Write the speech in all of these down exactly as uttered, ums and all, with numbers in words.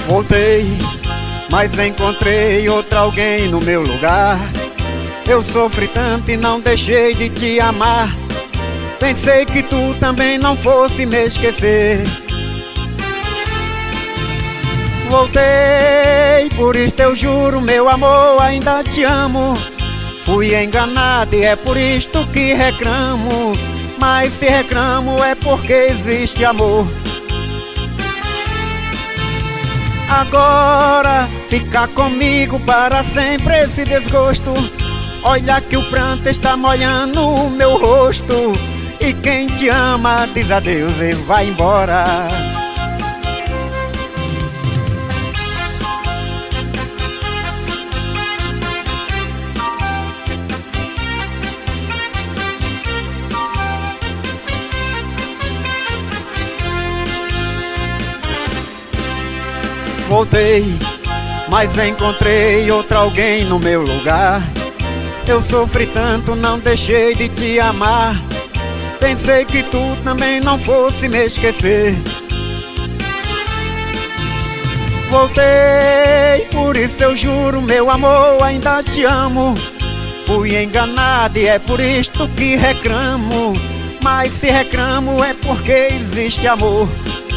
Voltei, mas encontrei outro alguém no meu lugar. Eu sofri tanto e não deixei de te amar. Pensei que tu também não fosse me esquecer. Voltei, por isso eu juro, meu amor, ainda te amo. Fui enganado e é por isto que reclamo. Mas se reclamo é porque existe amor. Agora fica comigo para sempre esse desgosto. Olha que o pranto está molhando o meu rosto. E quem te ama diz adeus e vai embora. Voltei, mas encontrei outro alguém no meu lugar. Eu sofri tanto, não deixei de te amar. Pensei que tu também não fosse me esquecer. Voltei, por isso eu juro, meu amor, ainda te amo. Fui enganado e é por isto que reclamo. Mas se reclamo é porque existe amor.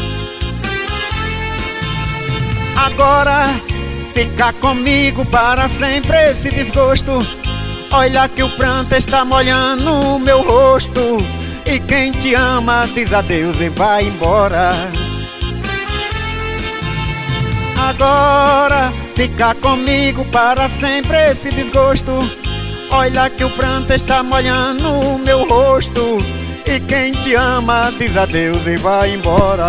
Agora fica comigo para sempre esse desgosto. Olha que o pranto está molhando o meu rosto. E quem te ama diz adeus e vai embora. Agora fica comigo para sempre esse desgosto. Olha que o pranto está molhando o meu rosto. E quem te ama diz adeus e vai embora.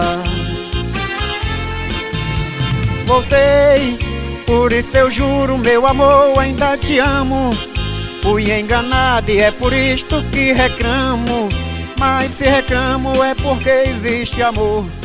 Voltei, por isso eu juro, meu amor, ainda te amo. Fui enganado e é por isto que reclamo. Mas se reclamo é porque existe amor.